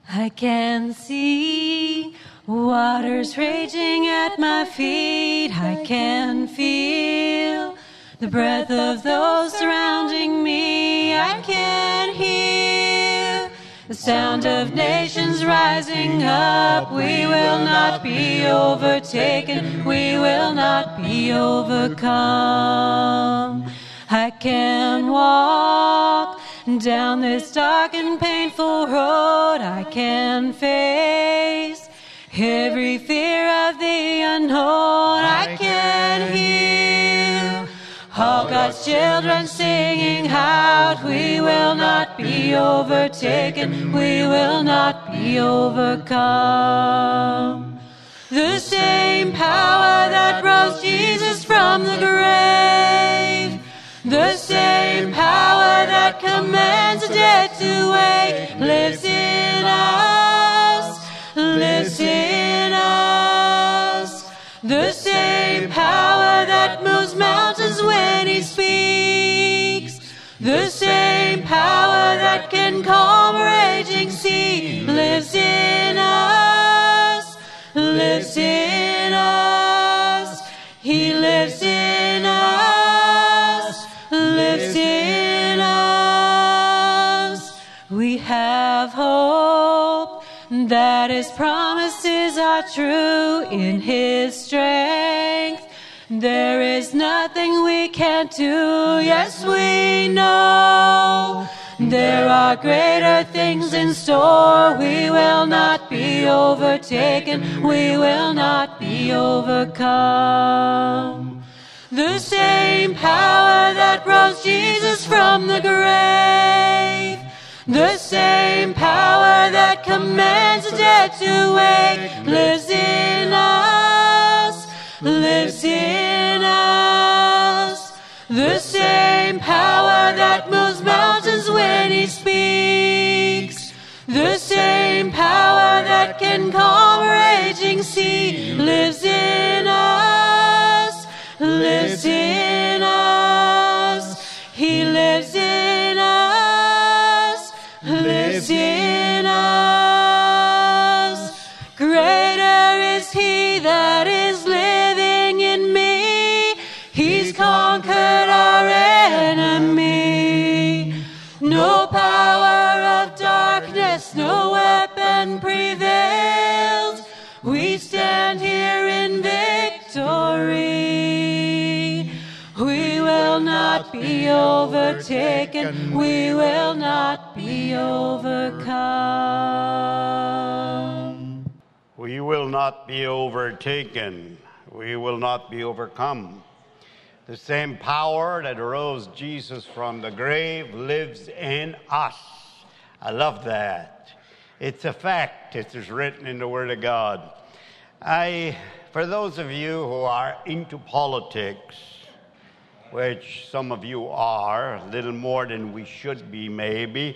I can see waters raging at my feet. I can feel the breath of those surrounding me. I can hear the sound of nations rising up. We will not be overtaken. We will not be overcome. I can walk down this dark and painful road. I can face every fear of the unknown. I can hear all God's children singing out. We will not be overtaken. We will not be overcome. The same power that rose Jesus from the grave, the same power that commands the dead to wake, lives in us, lives in us. The same power that moves mountains when He speaks, the same power that can calm a raging sea, lives in us, lives in us. He lives in us, lives in us. We have hope that His promises are true. In His strength there is nothing we can't do. Yes, we know there are greater things in store. We will not be overtaken. We will not be overcome. The same power that rose Jesus from the grave, the same power that commands the dead to wake, lives in us, lives in us. The same power that moves mountains when He speaks, the same power that can calm a raging sea, lives in us, lives in us. He lives in us, lives in us. Greater is He that is living in me. He's conquered our enemy. No power of darkness, no weapon prevails. We stand here in victory. We will not be overtaken. We will not be overcome. We will not be overtaken. We will not be overcome. The same power that rose Jesus from the grave lives in us. I love that. It's a fact. It is written in the Word of God. For those of you who are into politics, which some of you are, a little more than we should be maybe,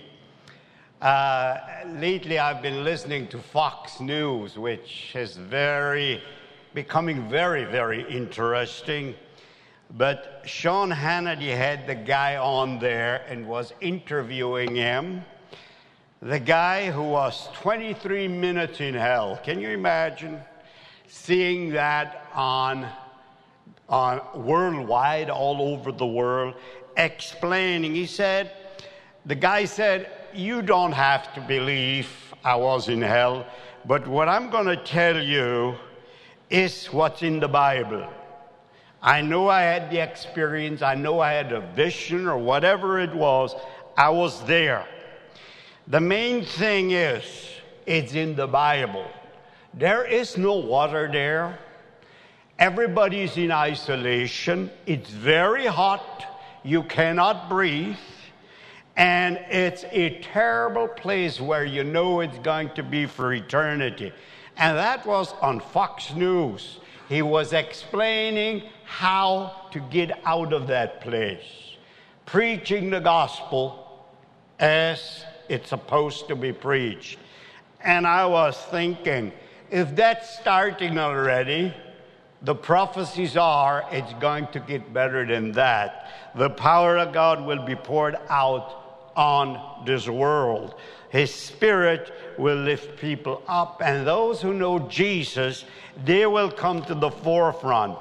lately I've been listening to Fox News, which is becoming very, very interesting. But Sean Hannity had the guy on there and was interviewing him. The guy who was 23 minutes in hell. Can you imagine seeing that on worldwide, all over the world, explaining? The guy said, you don't have to believe I was in hell, but what I'm going to tell you is what's in the Bible. I know I had the experience. I know I had a vision or whatever it was. I was there. The main thing is, it's in the Bible. There is no water there. Everybody's in isolation. It's very hot. You cannot breathe. And it's a terrible place where you know it's going to be for eternity. And that was on Fox News. He was explaining how to get out of that place, preaching the gospel as it's supposed to be preached. And I was thinking, if that's starting already, the prophecies are it's going to get better than that. The power of God will be poured out on this world. His Spirit will lift people up, and those who know Jesus, they will come to the forefront.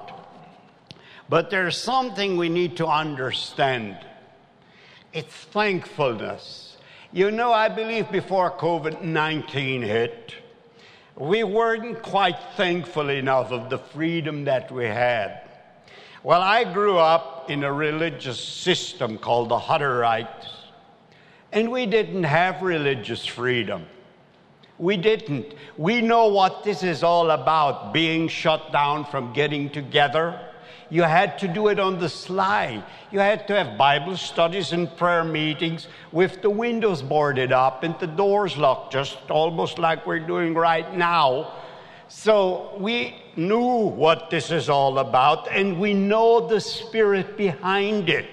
But there's something we need to understand. It's thankfulness. You know, I believe before COVID-19 hit, we weren't quite thankful enough of the freedom that we had. Well, I grew up in a religious system called the Hutterites, and we didn't have religious freedom. We didn't. We know what this is all about, being shut down from getting together. You had to do it on the sly. You had to have Bible studies and prayer meetings with the windows boarded up and the doors locked, just almost like we're doing right now. So we knew what this is all about, and we know the spirit behind it.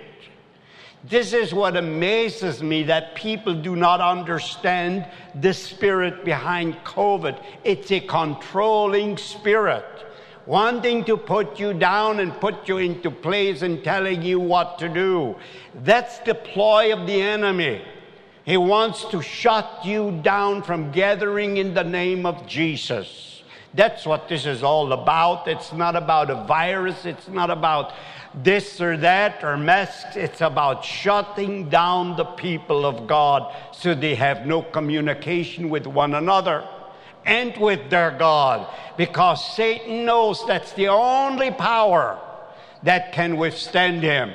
This is what amazes me, that people do not understand the spirit behind COVID. It's a controlling spirit, wanting to put you down and put you into place and telling you what to do. That's the ploy of the enemy. He wants to shut you down from gathering in the name of Jesus. That's what this is all about. It's not about a virus. It's not about this or that or masks. It's about shutting down the people of God so they have no communication with one another and with their God, because Satan knows that's the only power that can withstand him.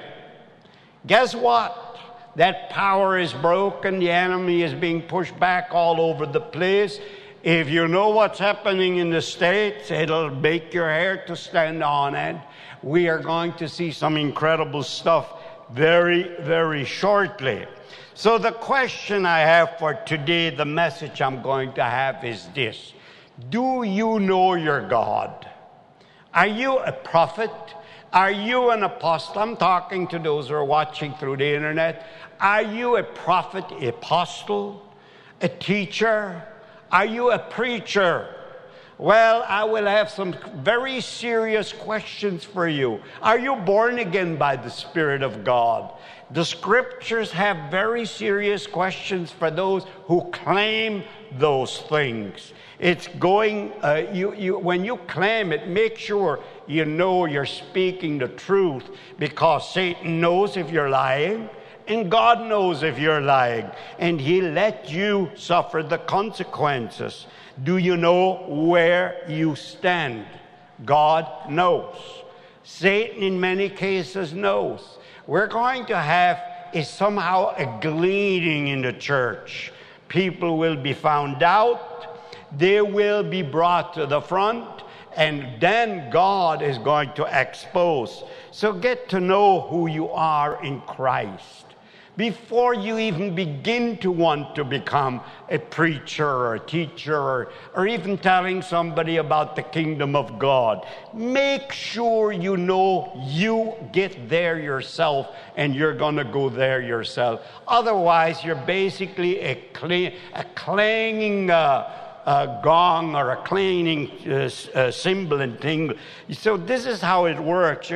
Guess what? That power is broken. The enemy is being pushed back all over the place. If you know what's happening in the States, it'll make your hair to stand on end. We are going to see some incredible stuff very, very shortly. So the question I have for today, the message I'm going to have is this. Do you know your God? Are you a prophet? Are you an apostle? I'm talking to those who are watching through the internet. Are you a prophet, apostle, a teacher? Are you a preacher? Well, I will have some very serious questions for you. Are you born again by the Spirit of God? The Scriptures have very serious questions for those who claim those things. It's going, when you claim it, make sure you know you're speaking the truth, because Satan knows if you're lying, and God knows if you're lying, and He'll let you suffer the consequences. Do you know where you stand? God knows. Satan, in many cases, knows. We're going to have somehow a gleaning in the church. People will be found out. They will be brought to the front. And then God is going to expose. So get to know who you are in Christ before you even begin to want to become a preacher or a teacher or even telling somebody about the kingdom of God. Make sure you know you get there yourself and you're going to go there yourself. Otherwise, you're basically a clanging gong or a clanging cymbal and thing. So this is how it works.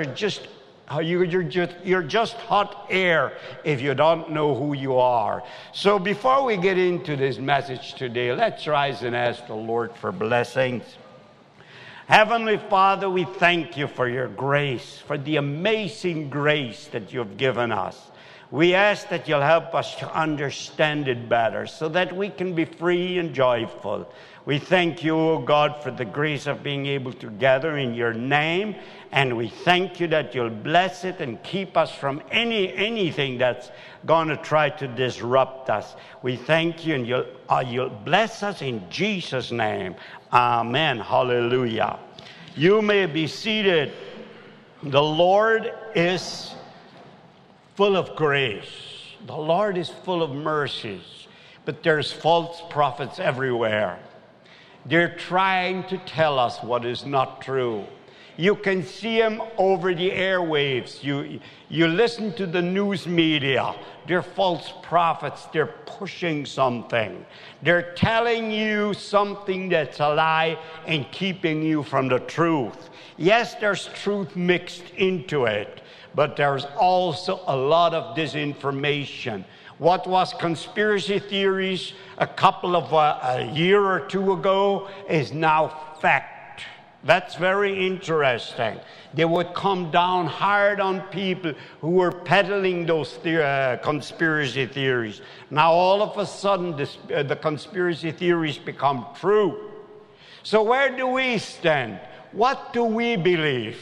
You're just hot air if you don't know who you are. So before we get into this message today, let's rise and ask the Lord for blessings. Heavenly Father, we thank you for your grace, for the amazing grace that you've given us. We ask that you'll help us to understand it better so that we can be free and joyful. We thank you, O God, for the grace of being able to gather in your name. And we thank you that you'll bless it and keep us from anything that's going to try to disrupt us. We thank you, and you'll bless us in Jesus' name. Amen. Hallelujah. You may be seated. The Lord is full of grace. The Lord is full of mercies. But there's false prophets everywhere. They're trying to tell us what is not true. You can see them over the airwaves. You listen to the news media. They're false prophets. They're pushing something. They're telling you something that's a lie and keeping you from the truth. Yes, there's truth mixed into it, but there's also a lot of disinformation. What was conspiracy theories a couple of a year or two ago is now fact. That's very interesting. They would come down hard on people who were peddling those conspiracy theories. Now all of a sudden the conspiracy theories become true. So where do we stand? What do we believe?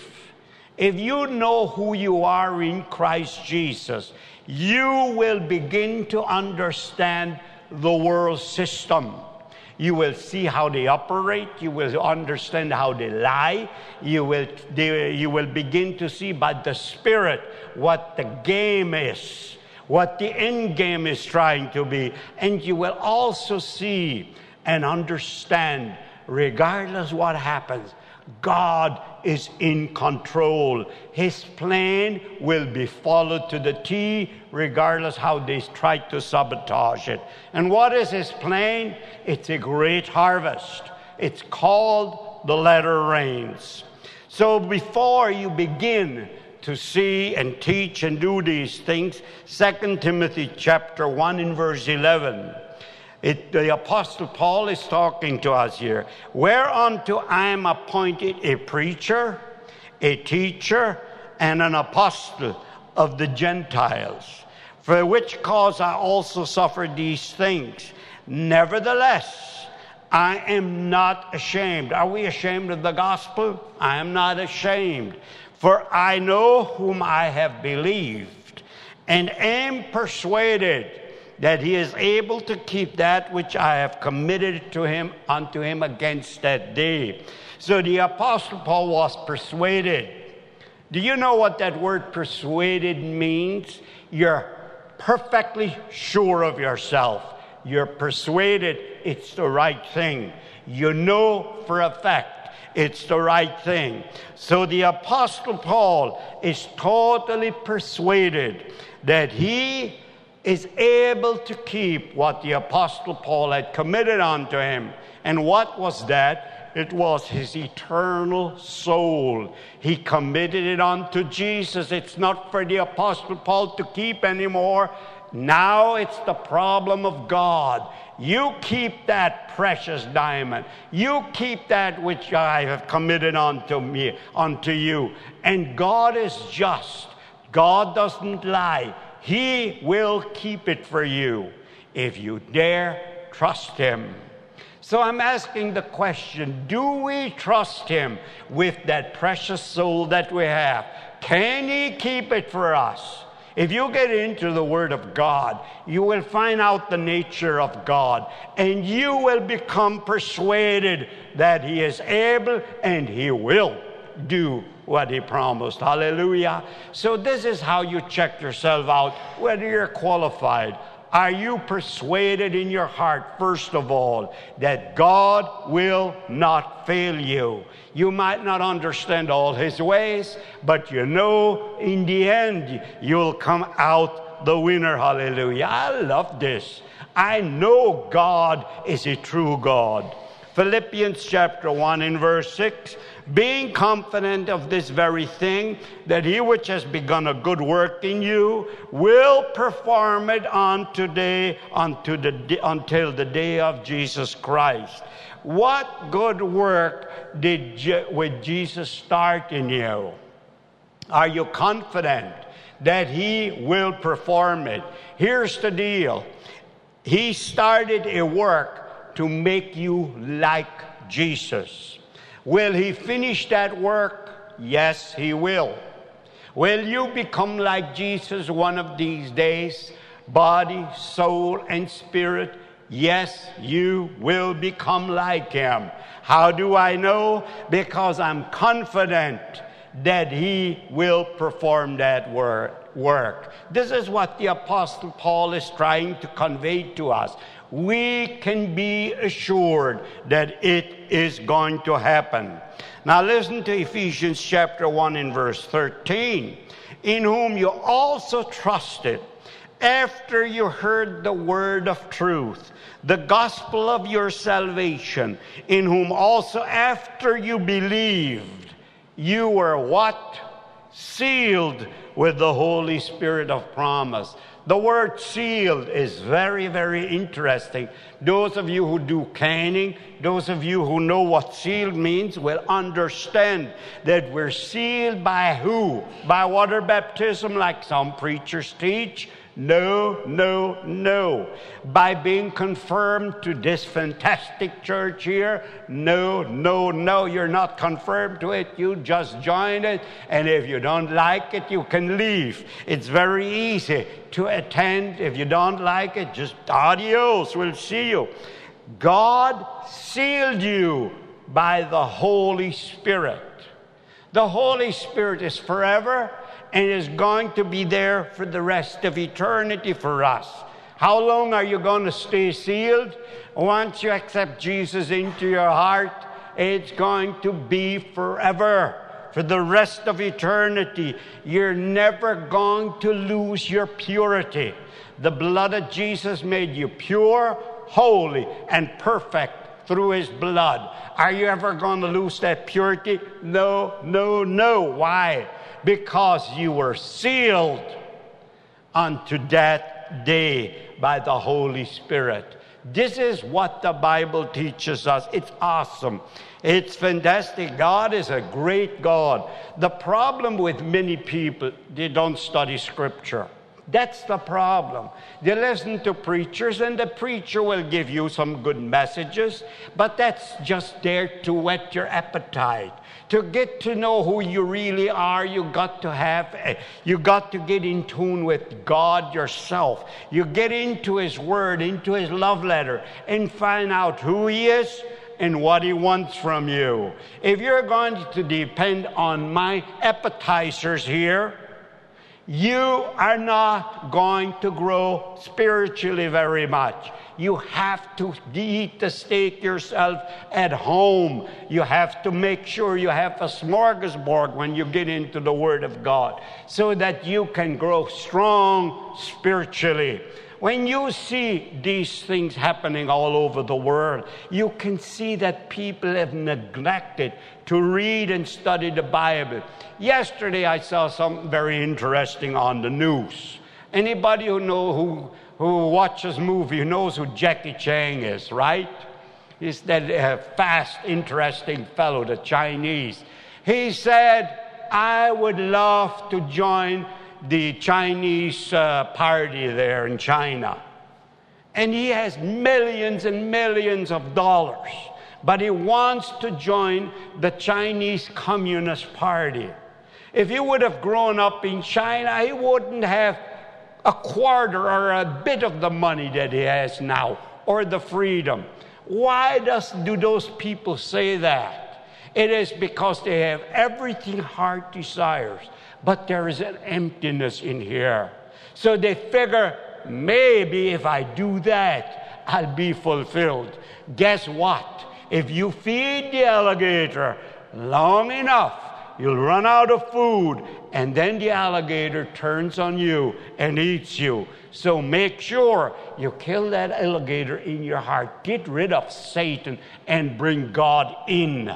If you know who you are in Christ Jesus, you will begin to understand the world system. You will see how they operate. You will understand how they lie. You will begin to see by the Spirit what the game is, what the end game is trying to be. And you will also see and understand, regardless what happens, God is in control. His plan will be followed to the T, regardless how they try to sabotage it. And what is His plan? It's a great harvest. It's called the latter rains. So before you begin to see and teach and do these things, 2 Timothy chapter 1 and verse 11, the Apostle Paul is talking to us here. Whereunto I am appointed a preacher, a teacher, and an apostle of the Gentiles, for which cause I also suffer these things. Nevertheless, I am not ashamed. Are we ashamed of the gospel? I am not ashamed. For I know whom I have believed, and am persuaded that He is able to keep that which I have committed to Him unto Him against that day. So the Apostle Paul was persuaded. Do you know what that word persuaded means? You're perfectly sure of yourself. You're persuaded it's the right thing. You know for a fact it's the right thing. So the Apostle Paul is totally persuaded that he is able to keep what the Apostle Paul had committed unto him. And what was that? It was his eternal soul. He committed it unto Jesus. It's not for the Apostle Paul to keep anymore. Now it's the problem of God. You keep that precious diamond. You keep that which I have committed unto you. And God is just. God doesn't lie. He will keep it for you if you dare trust Him. So I'm asking the question, do we trust Him with that precious soul that we have? Can He keep it for us? If you get into the Word of God, you will find out the nature of God, and you will become persuaded that He is able and He will do what He promised. Hallelujah. So this is how you check yourself out, whether you're qualified. Are you persuaded in your heart, first of all, that God will not fail you? You might not understand all His ways, but you know in the end you'll come out the winner. Hallelujah. I love this. I know God is a true God. Philippians chapter 1 and verse 6, being confident of this very thing, that He which has begun a good work in you will perform it until the day of Jesus Christ. What good work did Jesus start in you? Are you confident that He will perform it? Here's the deal. He started a work to make you like Jesus. Will He finish that work? Yes, He will. Will you become like Jesus one of these days? Body, soul, and spirit? Yes, you will become like Him. How do I know? Because I'm confident that He will perform that work. This is what the Apostle Paul is trying to convey to us. We can be assured that it is going to happen. Now listen to Ephesians chapter 1 and verse 13. In whom you also trusted, after you heard the word of truth, the gospel of your salvation, in whom also after you believed, you were what? Sealed with the Holy Spirit of promise. The word sealed is very, very interesting. Those of you who do canning, those of you who know what sealed means will understand that we're sealed by who? By water baptism like some preachers teach? No, no, no. By being confirmed to this fantastic church here? No, no, no. You're not confirmed to it. You just join it. And if you don't like it, you can leave. It's very easy to attend. If you don't like it, just adios. We'll see you. God sealed you by the Holy Spirit. The Holy Spirit is forever and is going to be there for the rest of eternity for us. How long are you going to stay sealed? Once you accept Jesus into your heart, it's going to be forever. For the rest of eternity, you're never going to lose your purity. The blood of Jesus made you pure, holy, and perfect through his blood. Are you ever going to lose that purity? No, no, no. Why? Because you were sealed unto that day by the Holy Spirit. This is what the Bible teaches us. It's awesome. It's fantastic. God is a great God. The problem with many people, they don't study Scripture. That's the problem. They listen to preachers, and the preacher will give you some good messages, but that's just there to whet your appetite. To get to know who you really are, you got to get in tune with God yourself. You get into his word, into his love letter, and find out who he is and what he wants from you. If you're going to depend on my appetizers here, you are not going to grow spiritually very much. You have to eat the steak yourself at home. You have to make sure you have a smorgasbord when you get into the Word of God so that you can grow strong spiritually. When you see these things happening all over the world, you can see that people have neglected to read and study the Bible. Yesterday, I saw something very interesting on the news. Anybody who watches movies knows who Jackie Chan is, right? He's that fast, interesting fellow, the Chinese. He said, I would love to join the Chinese party there in China. And he has millions and millions of dollars. But he wants to join the Chinese Communist Party. If he would have grown up in China, he wouldn't have a quarter or a bit of the money that he has now, or the freedom. Why do those people say that? It is because they have everything heart desires, but there is an emptiness in here. So they figure, maybe if I do that, I'll be fulfilled. Guess what? If you feed the alligator long enough, you'll run out of food, and then the alligator turns on you and eats you. So make sure you kill that alligator in your heart. Get rid of Satan and bring God in.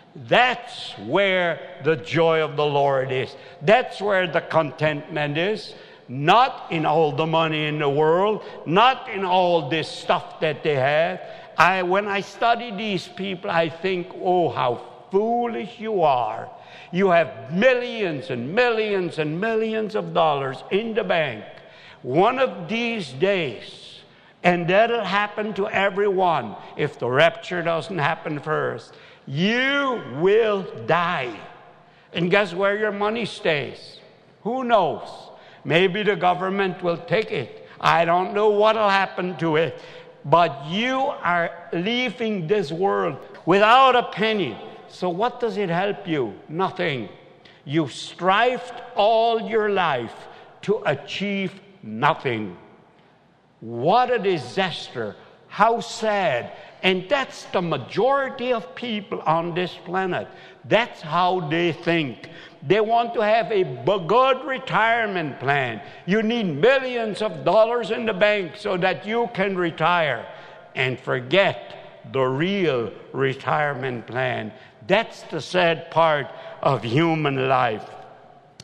That's where the joy of the Lord is. That's where the contentment is. Not in all the money in the world, not in all this stuff that they have. When I study these people, I think, oh, how foolish you are. You have millions and millions and millions of dollars in the bank. One of these days, and that'll happen to everyone if the rapture doesn't happen first, you will die. And guess where your money stays? Who knows? Maybe the government will take it. I don't know what will happen to it. But you are leaving this world without a penny. So what does it help you? Nothing. You strived all your life to achieve nothing. What a disaster. How sad. And that's the majority of people on this planet. That's how they think. They want to have a good retirement plan. You need millions of dollars in the bank so that you can retire. And forget the real retirement plan. That's the sad part of human life.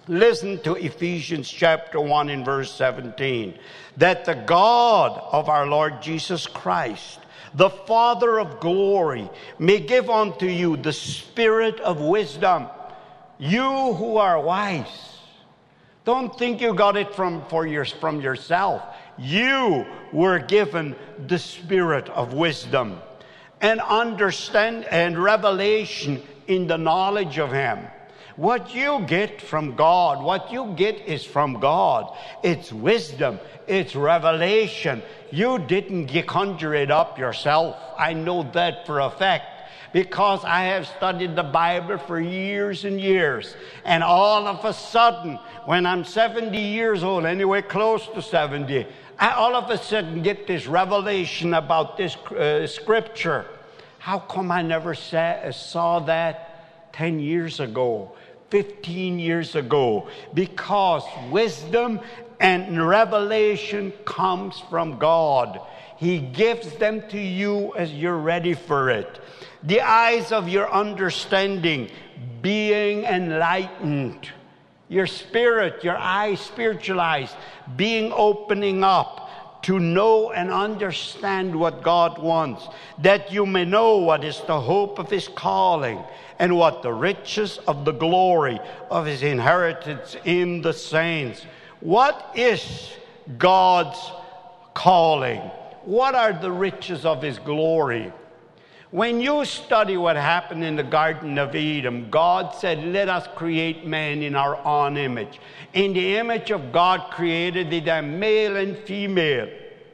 Listen to Ephesians chapter 1 and verse 17. That the God of our Lord Jesus Christ, the Father of glory, may give unto you the spirit of wisdom. You who are wise. Don't think you got it from yourself. You were given the spirit of wisdom and understand and revelation in the knowledge of Him. What you get from God, what you get is from God. It's wisdom. It's revelation. You didn't conjure it up yourself. I know that for a fact, because I have studied the Bible for years and years. And all of a sudden, when I'm 70 years old, anyway, close to 70, I all of a sudden get this revelation about this scripture. How come I never saw that 10 years ago? 15 years ago, because wisdom and revelation comes from God. He gives them to you as you're ready for it. The eyes of your understanding being enlightened. Your spirit, your eyes, spiritual eyes, being opening up to know and understand what God wants, that you may know what is the hope of His calling, and what the riches of the glory of His inheritance in the saints. What is God's calling? What are the riches of His glory? When you study what happened in the Garden of Eden, God said, let us create man in our own image. In the image of God created He them, male and female.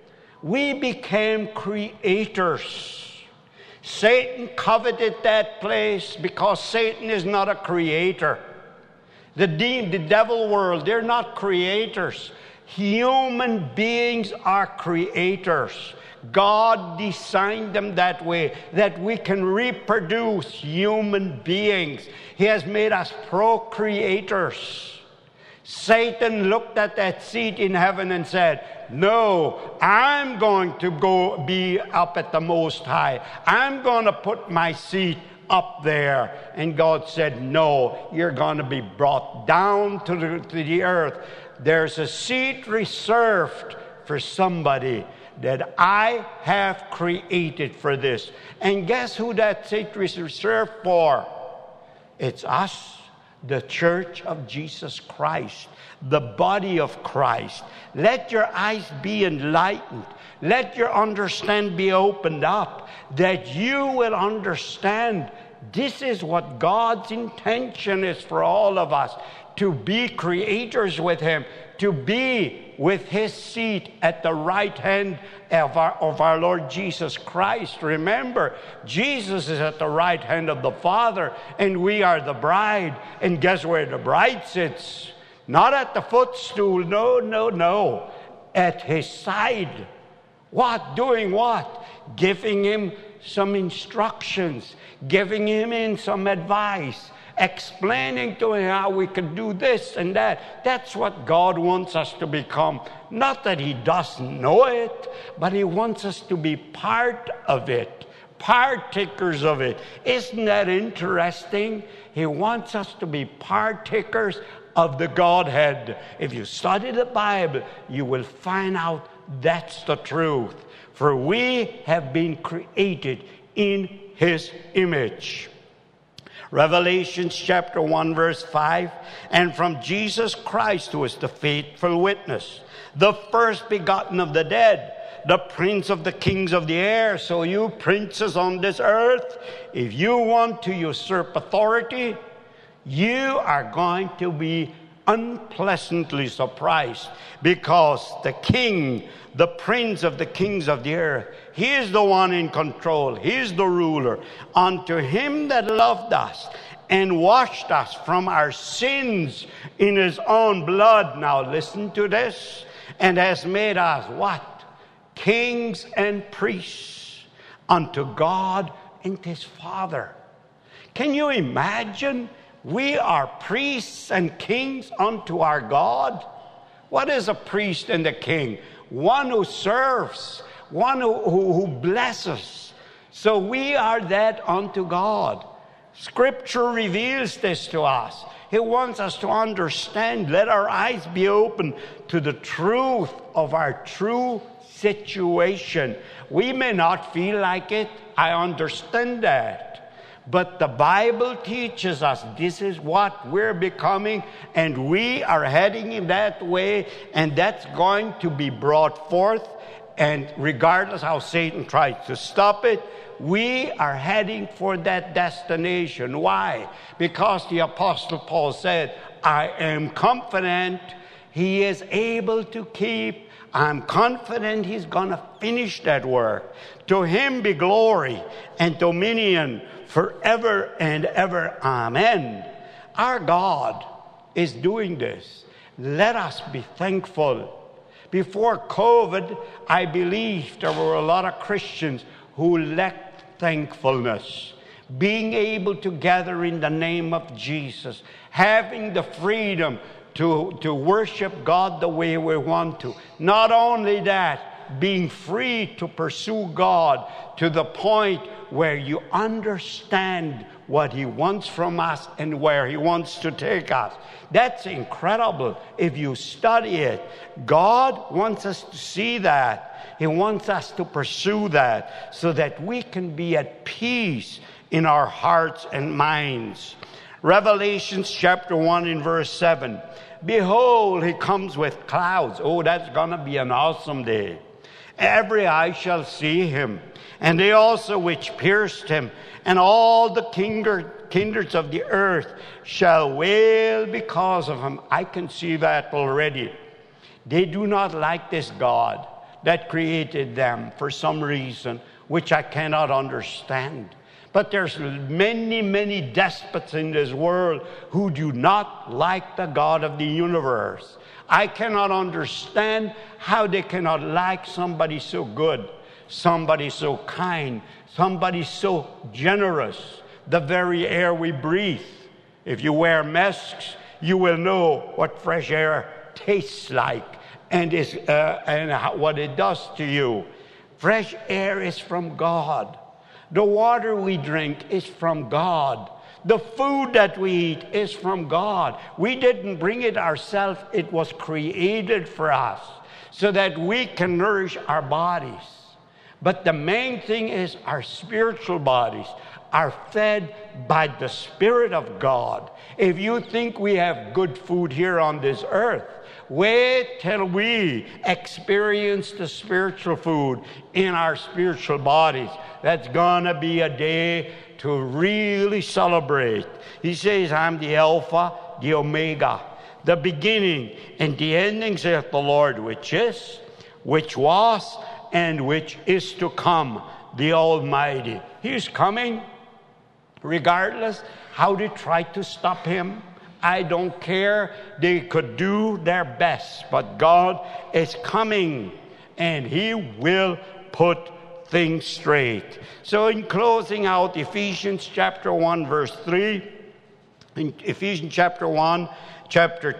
We became creators. Satan coveted that place because Satan is not a creator. The devil world, they're not creators. Human beings are creators. God designed them that way, that we can reproduce human beings. He has made us procreators. Satan looked at that seat in heaven and said, no, I'm going to go be up at the Most High. I'm going to put my seat up there. And God said, no, you're going to be brought down to the earth. There's a seat reserved for somebody that I have created for this. And guess who that seat is reserved for? It's us, the church of Jesus Christ, the body of Christ. Let your eyes be enlightened. Let your understanding be opened up, that you will understand this is what God's intention is for all of us, to be creators with Him, to be with His seat at the right hand of our Lord Jesus Christ. Remember, Jesus is at the right hand of the Father, and we are the bride. And guess where the bride sits? Not at the footstool, no. At His side. What? Doing what? Giving Him some instructions, giving Him some advice, explaining to Him how we can do this and that. That's what God wants us to become. Not that He doesn't know it, but He wants us to be part of it, partakers of it. Isn't that interesting? He wants us to be partakers of the Godhead. If you study the Bible, you will find out that's the truth. For we have been created in His image. Revelation chapter 1 verse 5, and from Jesus Christ, who is the faithful witness, the first begotten of the dead, the prince of the kings of the air. So you princes on this earth, if you want to usurp authority, you are going to be unpleasantly surprised, because the king, the prince of the kings of the earth, he is the one in control. He is the ruler. Unto Him that loved us and washed us from our sins in His own blood. Now listen to this. And has made us what? Kings and priests unto God and His Father. Can you imagine? We are priests and kings unto our God. What is a priest and a king? One who serves, one who blesses. So we are that unto God. Scripture reveals this to us. He wants us to understand. Let our eyes be open to the truth of our true situation. We may not feel like it. I understand that. But the Bible teaches us this is what we're becoming, and we are heading in that way, and that's going to be brought forth. And regardless how Satan tries to stop it, we are heading for that destination. Why? Because the Apostle Paul said, I am confident he is able to keep. I'm confident he's going to finish that work. To him be glory and dominion forever and ever. Amen. Our God is doing this. Let us be thankful. Before COVID, I believe there were a lot of Christians who lacked thankfulness. Being able to gather in the name of Jesus, having the freedom to worship God the way we want to. Not only that, being free to pursue God to the point where you understand what He wants from us and where He wants to take us. That's incredible if you study it. God wants us to see that. He wants us to pursue that so that we can be at peace in our hearts and minds. Revelation chapter 1 in verse 7. Behold, He comes with clouds. Oh, that's going to be an awesome day. Every eye shall see Him, and they also which pierced Him, and all the kindreds of the earth shall wail because of Him. I can see that already. They do not like this God that created them for some reason, which I cannot understand. But there's many, many despots in this world who do not like the God of the universe. I cannot understand how they cannot like somebody so good, somebody so kind, somebody so generous. The very air we breathe. If you wear masks, you will know what fresh air tastes like and what it does to you. Fresh air is from God. The water we drink is from God. The food that we eat is from God. We didn't bring it ourselves. It was created for us so that we can nourish our bodies. But the main thing is our spiritual bodies are fed by the Spirit of God. If you think we have good food here on this earth, wait till we experience the spiritual food in our spiritual bodies. That's going to be a day to really celebrate. He says, I'm the Alpha, the Omega, the beginning and the ending, saith the Lord, which is, which was, and which is to come, the Almighty. He's coming, regardless how they try to stop Him. I don't care. They could do their best, but God is coming, and He will put things straight. So in closing out Ephesians chapter 1 verse 3, in Ephesians chapter 1 chapter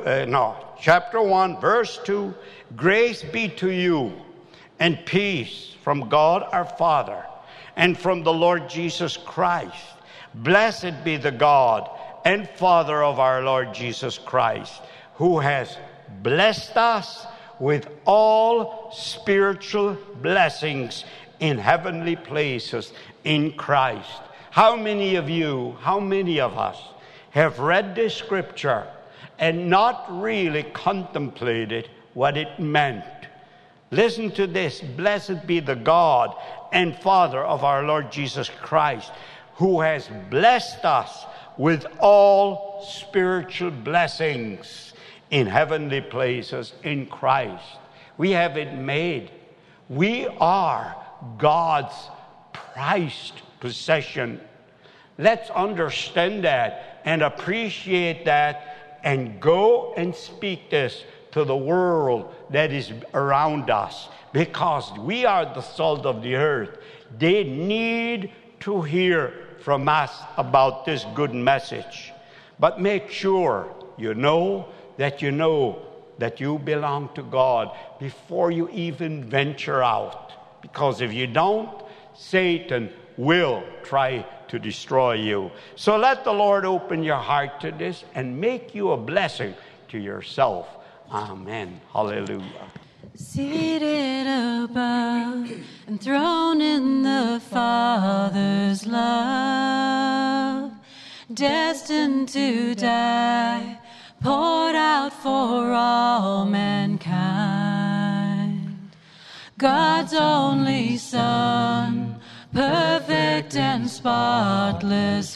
1 verse 2, grace be to you and peace from God our Father and from the Lord Jesus Christ. Blessed be the God and Father of our Lord Jesus Christ, who has blessed us with all spiritual blessings in heavenly places in Christ. How many of you, how many of us have read this scripture and not really contemplated what it meant? Listen to this. Blessed be the God and Father of our Lord Jesus Christ, who has blessed us with all spiritual blessings in heavenly places in Christ. We have it made. We are God's prized possession. Let's understand that and appreciate that and go and speak this to the world that is around us, because we are the salt of the earth. They need to hear from us about this good message. But make sure you know that you belong to God before you even venture out. Because if you don't, Satan will try to destroy you. So let the Lord open your heart to this and make you a blessing to yourself. Amen. Hallelujah. Seated above, enthroned in the Father's love, destined to die, poured out for all mankind. God's only Son, perfect and spotless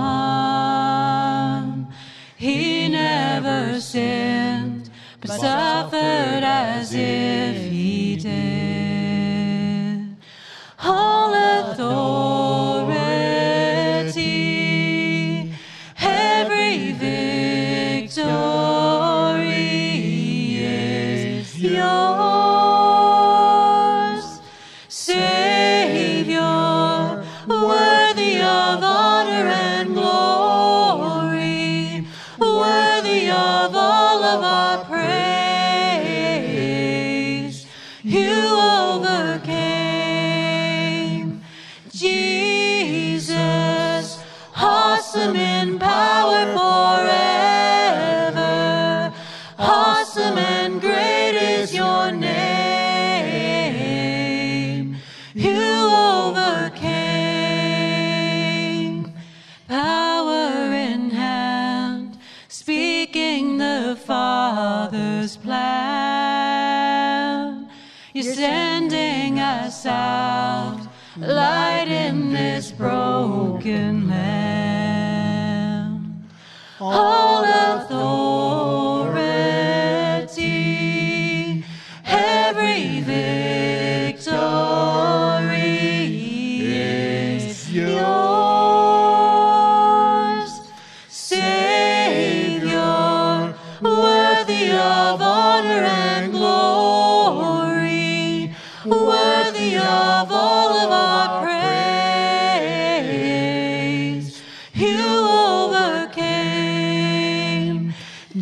one. He never sinned, but suffered as if he did. All authority, every victory is yours. Savior, worthy of honor and glory, worthy of all of our praise. You overcame, Jesus, awesome in power forever. Awesome and great is your name. You overcame, power in hand, speaking the Father's plan. You're sending us out, light in this broken land. All authority, every victory is yours. Savior, worthy of honor and glory, worthy of all of our praise. You overcame,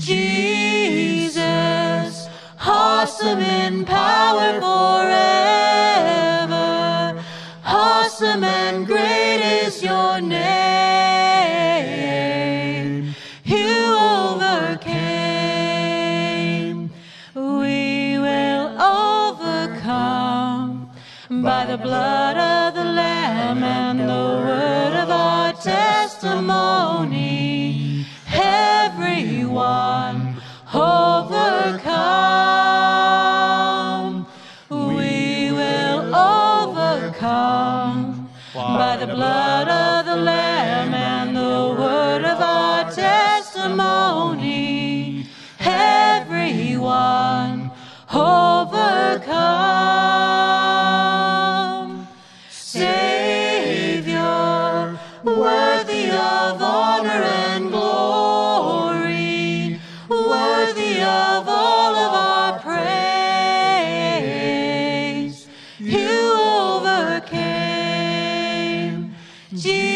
Jesus, awesome in power forever. Awesome and great is your name. You overcame. We will overcome by the blood of the Lamb and the word of our testimony. Everyone overcome. We will overcome by the blood of the Lamb and the word of our testimony. Everyone overcome. Savior, worthy of honor and glory, worthy of all of our praise. You overcame, Jesus.